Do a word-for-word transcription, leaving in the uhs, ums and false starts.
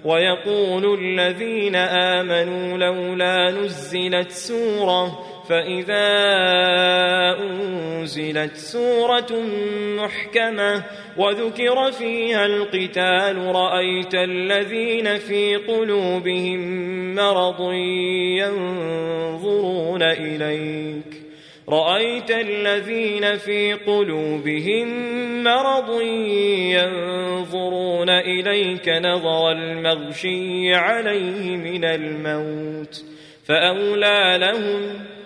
ويقول الذين آمنوا لولا نزلت سورة فإذا أنزلت سورة محكمة وذكر فيها القتال رأيت الذين في قلوبهم مرض ينظرون إليك رأيت الذين في قلوبهم مرض ينظرون إليك نظر المغشي عليه من الموت فأولى لهم